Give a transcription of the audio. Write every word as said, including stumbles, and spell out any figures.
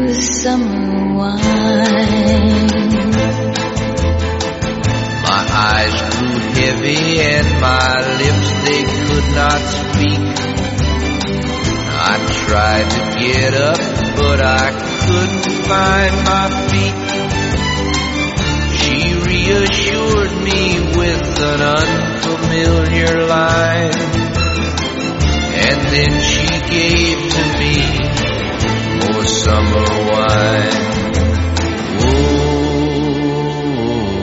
summer wine. My eyes grew heavy and my lips, they could not speak. I tried to get up, but I couldn't find my feet. She reassured me with an unfamiliar line, and then she gave to me more summer wine.